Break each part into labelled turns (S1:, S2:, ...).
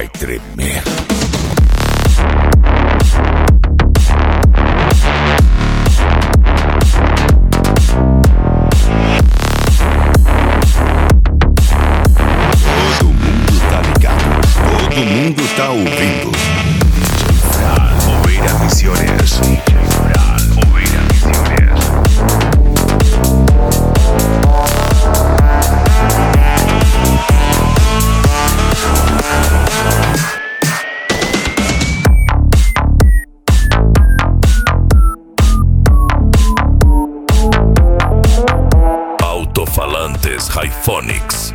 S1: vai tremer. Todo mundo tá ligado, todo mundo tá ouvindo. Oveira Misiones. Oveira Misiones. Alto-falantes Hyphonics.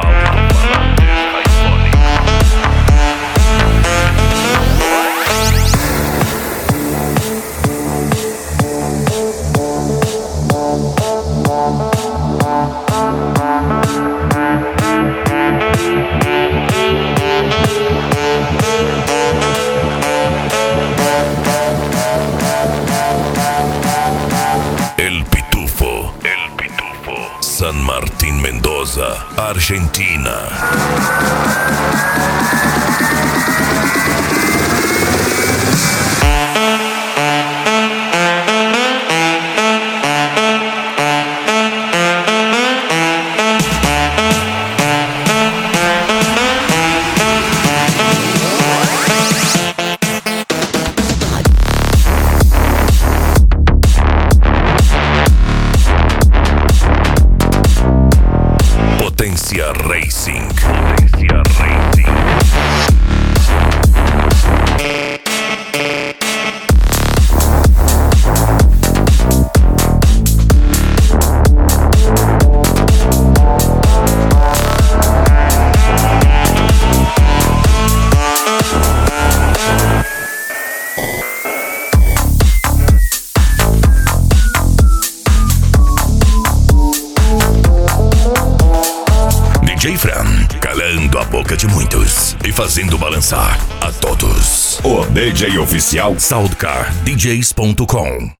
S1: El Pitufo. San Martín, Mendoza, Argentina. Potência Racing. DJ Fran, calando a boca de muitos e fazendo balançar a todos. O DJ oficial SoundcarDJs.com.